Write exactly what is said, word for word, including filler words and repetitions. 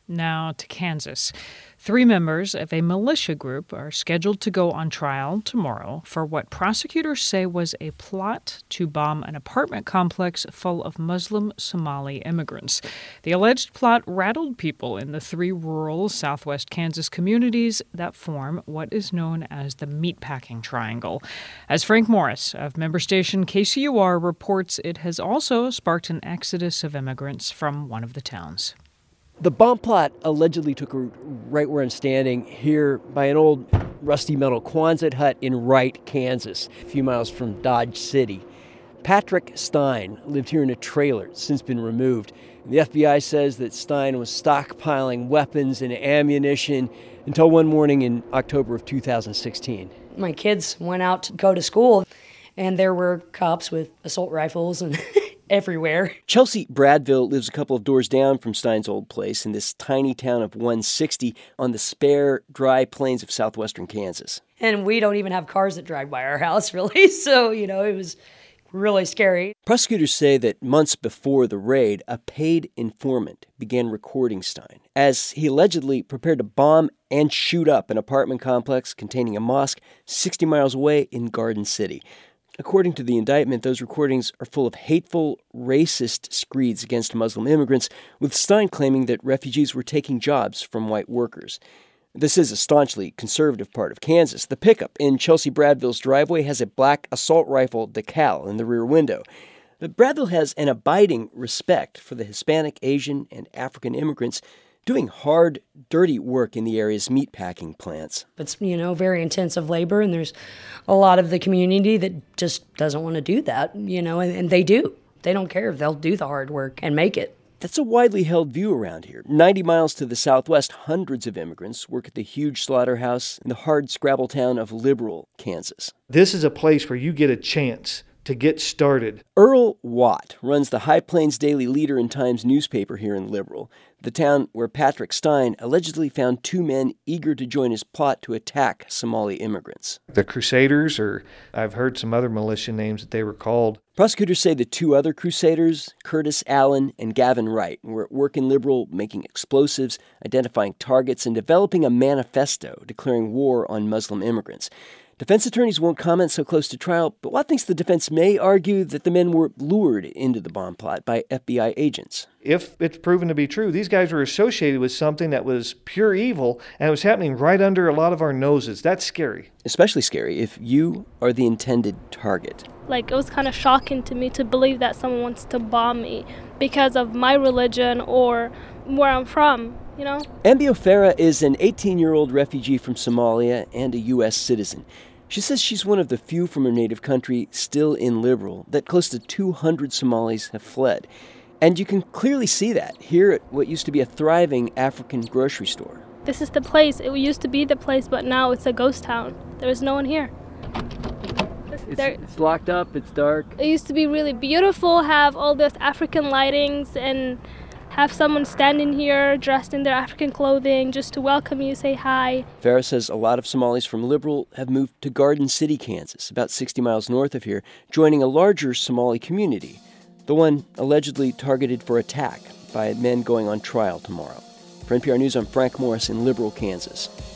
Now to Kansas. Three members of a militia group are scheduled to go on trial tomorrow for what prosecutors say was a plot to bomb an apartment complex full of Muslim Somali immigrants. The alleged plot rattled people in the three rural southwest Kansas communities that form what is known as the Meatpacking Triangle. As Frank Morris of member station K C U R reports, it has also sparked an exodus of immigrants from one of the towns. The bomb plot allegedly took root right where I'm standing, here by an old rusty metal Quonset hut in Wright, Kansas, a few miles from Dodge City. Patrick Stein lived here in a trailer, since been removed. The F B I says that Stein was stockpiling weapons and ammunition until one morning in October of two thousand sixteen. My kids went out to go to school, and there were cops with assault rifles and everywhere. Chelsea Bradville lives a couple of doors down from Stein's old place in this tiny town of one sixty on the spare, dry plains of southwestern Kansas. And we don't even have cars that drive by our house, really, so, you know, it was really scary. Prosecutors say that months before the raid, a paid informant began recording Stein as he allegedly prepared to bomb and shoot up an apartment complex containing a mosque sixty miles away in Garden City. According to the indictment, those recordings are full of hateful, racist screeds against Muslim immigrants, with Stein claiming that refugees were taking jobs from white workers. This is a staunchly conservative part of Kansas. The pickup in Chelsea Bradville's driveway has a black assault rifle decal in the rear window. But Bradville has an abiding respect for the Hispanic, Asian, and African immigrants doing hard, dirty work in the area's meatpacking plants. It's, you know, very intensive labor, and there's a lot of the community that just doesn't want to do that, you know, and, and they do. They don't care if they'll do the hard work and make it. That's a widely held view around here. ninety miles to the southwest, hundreds of immigrants work at the huge slaughterhouse in the hard scrabble town of Liberal, Kansas. This is a place where you get a chance to get started. Earl Watt runs the High Plains Daily Leader and Times newspaper here in Liberal, the town where Patrick Stein allegedly found two men eager to join his plot to attack Somali immigrants. The Crusaders, or I've heard some other militia names that they were called. Prosecutors say the two other Crusaders, Curtis Allen and Gavin Wright, were at work in Liberal making explosives, identifying targets, and developing a manifesto declaring war on Muslim immigrants. Defense attorneys won't comment so close to trial, but Watt thinks the defense may argue that the men were lured into the bomb plot by F B I agents. If it's proven to be true, these guys were associated with something that was pure evil, and it was happening right under a lot of our noses. That's scary. Especially scary if you are the intended target. Like, it was kind of shocking to me to believe that someone wants to bomb me because of my religion or where I'm from, you know? Ambio Farah is an eighteen-year-old refugee from Somalia and a U S citizen. She says she's one of the few from her native country still in Liberal, that close to two hundred Somalis have fled. And you can clearly see that here at what used to be a thriving African grocery store. This is the place. It used to be the place, but now it's a ghost town. There is no one here. It's, it's locked up, it's dark. It used to be really beautiful, have all those African lightings, and have someone standing here dressed in their African clothing just to welcome you, say hi. Farah says a lot of Somalis from Liberal have moved to Garden City, Kansas, about sixty miles north of here, joining a larger Somali community, the one allegedly targeted for attack by men going on trial tomorrow. For N P R News, I'm Frank Morris in Liberal, Kansas.